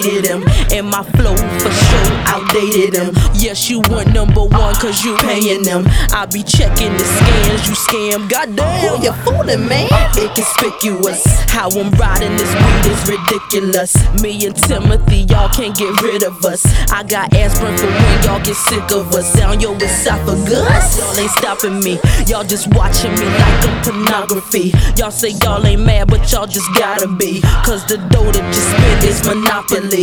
him, and my flow for sure outdated him. Yes, you want #1 cause you paying them. I be checking the scans, you scam, goddamn. Who you fooling, man? Inconspicuous. How I'm riding this beat is ridiculous. Me and Timothy, y'all can't get rid of us. I got aspirin for when y'all get sick of us. Down your esophagus, y'all ain't stopping me. Y'all just watching me like I'm pornography. Y'all say y'all ain't mad, but y'all just gotta be, cause the dough that you spend is monopoly.